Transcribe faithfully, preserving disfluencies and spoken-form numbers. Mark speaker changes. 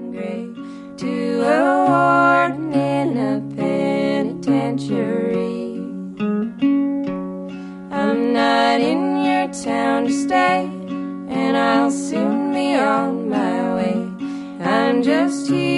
Speaker 1: gray to a warden in a penitentiary. I'm not in your town to stay, and I'll soon be on my way. I'm just here